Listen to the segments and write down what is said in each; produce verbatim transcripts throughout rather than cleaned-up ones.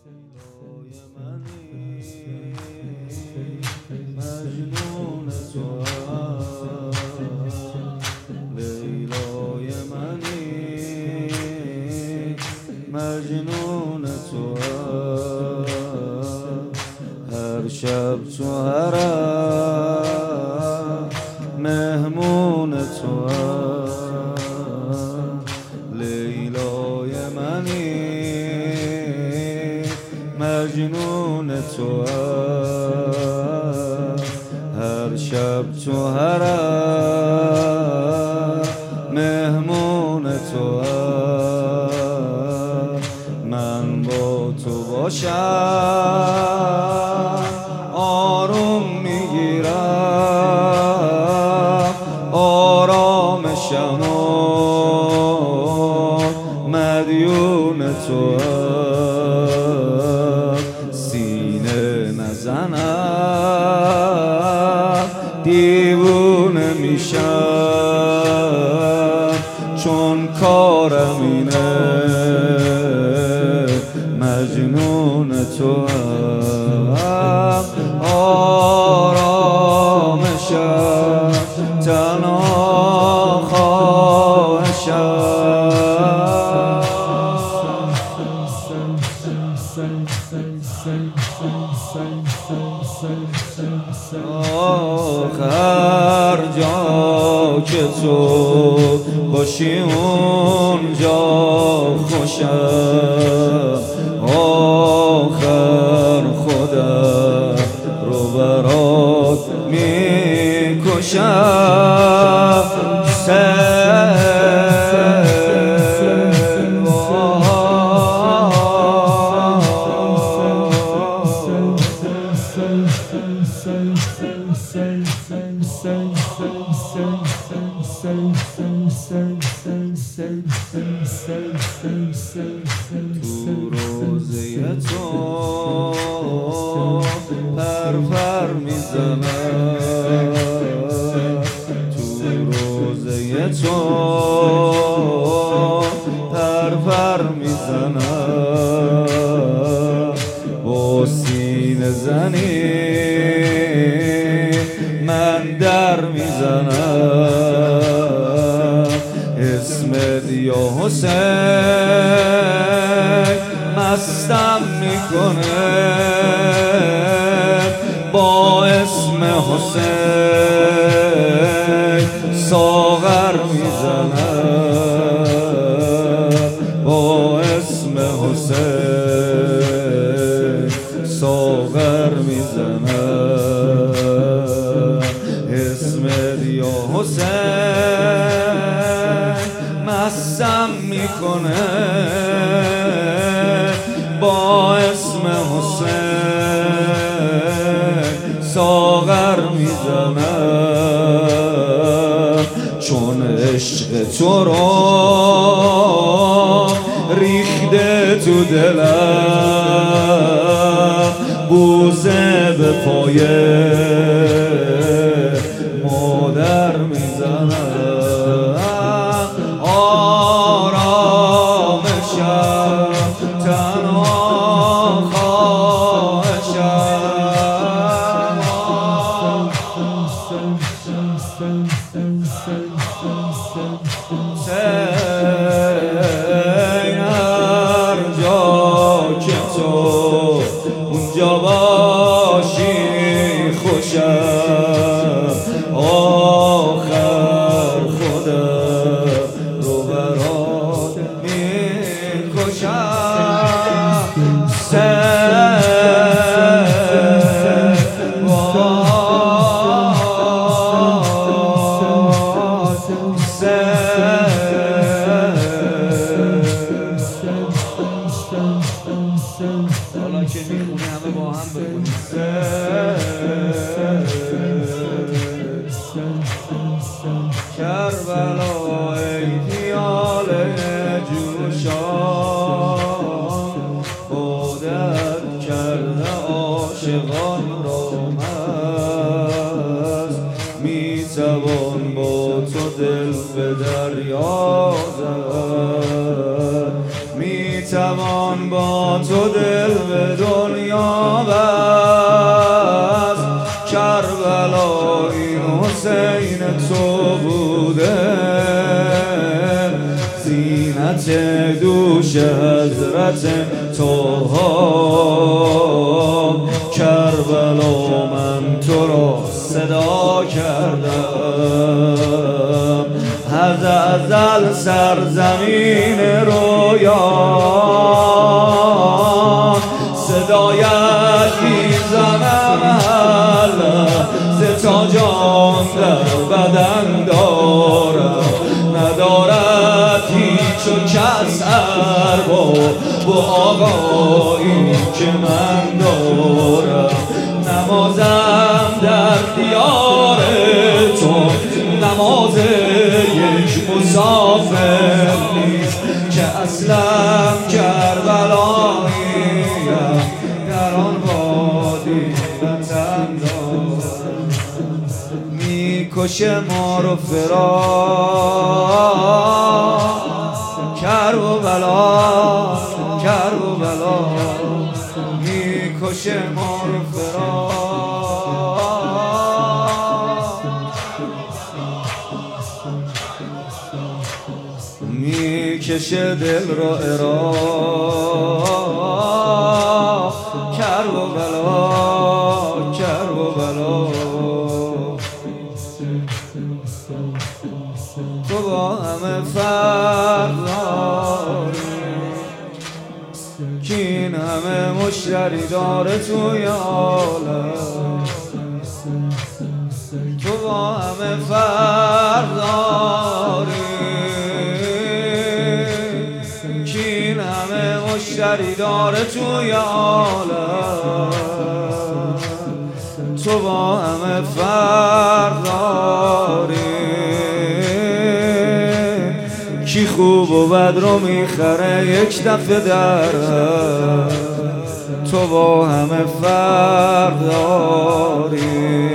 مجنون تو لیلای منی مجنون تو هر شب تو حرم مهمون تو لیلای منی مجنون تو هر شب تو حرم مهمون تو من با تو باشم آروم میگیرم آرامشم مدیون تو سینه نزنم دیوونه میشم چون کارم اینه مجنون تو آرامشم تنها خواهشم آخر جا که تو باشی اونجا خوشم آخر خودم رو برات میکشم تو روزه تو پرپر میزنم تو روزه تو پرپر میزنم با سینه زنی من در میزنم اسمت یا حسین مستم میکنه با اسم حسین ساغر میزنم با اسم حسین ساغر میزنم اسمت یا حسین مستم میکنه با اسم حسین ساغر میزنم چون عشق تو رو ریخته تو دلم بوسه به پای مادر میزنم آرامشم تنها خواهشم هر جا که تو اونجا باشی خوشم آخر خودم رو برات میکشم حالا که میخونه همه با هم بخونیم کربلا ای خیال جوشان خودت کرده عاشقان را مست میتوان با تو دل به دریا زد میتوان با تو دل به دنیا بست، کربلا این حسین تو بوده، زینت دوش حضرت طه. کربلا من تو را صدا کردم، از ازل سرزمین رویان، صدایت میزنم هلا ز تا جان در بدن دارم، ندارد هیچ و کس ارباب و آقایی که من دارم. نمازم در دیار تو نماز یک مسافر نیست، که اصلا کربلاییم در آن وادی وطن دارم. میکشه ما رو فراق، کربلا کربلا میکشه ما رو فراق. میکشه دل را عراق، کربلا کربلا. تو با همه فرق داری که این همه مشتری داره توی عالم، تو با همه فرق داری که این همه مشتری داره توی عالم، تو با همه فرق داری. کی خوب و بد رو میخره یک دفعه در، تو با همه فرق داری.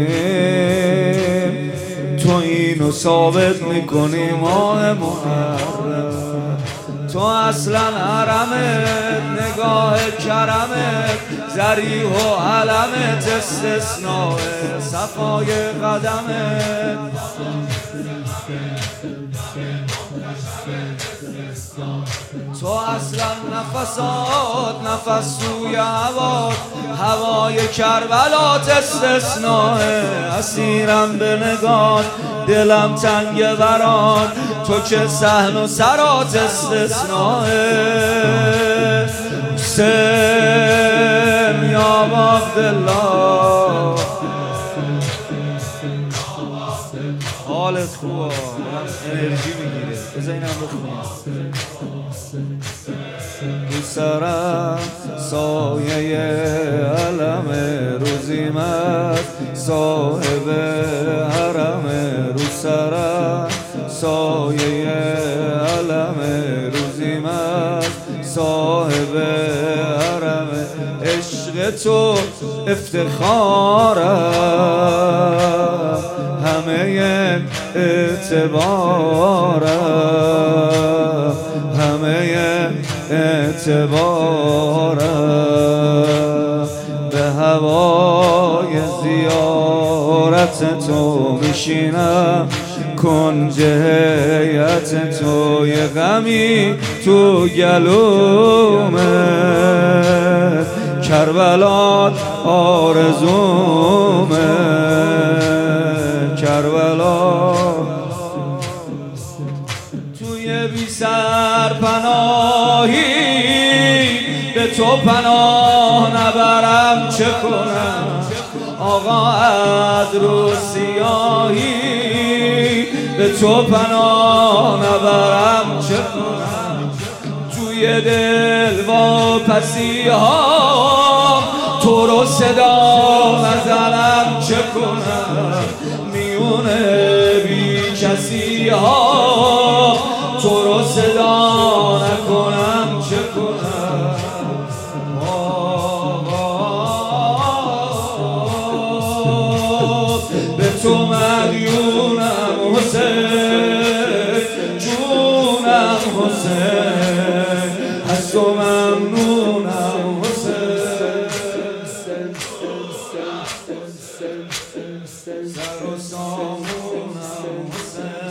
تو اینو ثابت میکنی ماه محرم، تو اصلا حرمت نگاه کرمت ذریح و علمت استثناء صفای قدمت. تو اصلا نفسات نفس توی هوا، هوای کربلات استثناء. اسیرم به نگاه دلم تنگ برات، تو که صحن و سرات استثناء. حسین یا عبدالله حالت خوبه، انرژی میگیره، بذار اینم بخونیم. رو سرم سایه علم روزیمت، صاحب حرم. رو سرم سایه علم روزیمت، صاحب حرم. عشق تو افتخارم، همه اعتبارم، همه اعتبارم. به هوای زیارت تو میشینم، کنج هیئت تو یه غمی تو گلومه. کربلا آرزومه، کربلا. توی بی سر پناهی به تو پناه نبرم چه کنم؟ آقا از رو سیاهی به تو پناه نبرم چه کنم؟ توی دل واپسی ها تو رو صدا نزنم چه کنم؟ میونه بی کسی ها تو رو صدا نکنم چه کنم؟ به تو مدیونم حسین، جونم حسین، از تو ممنونم سر و سامونم حسین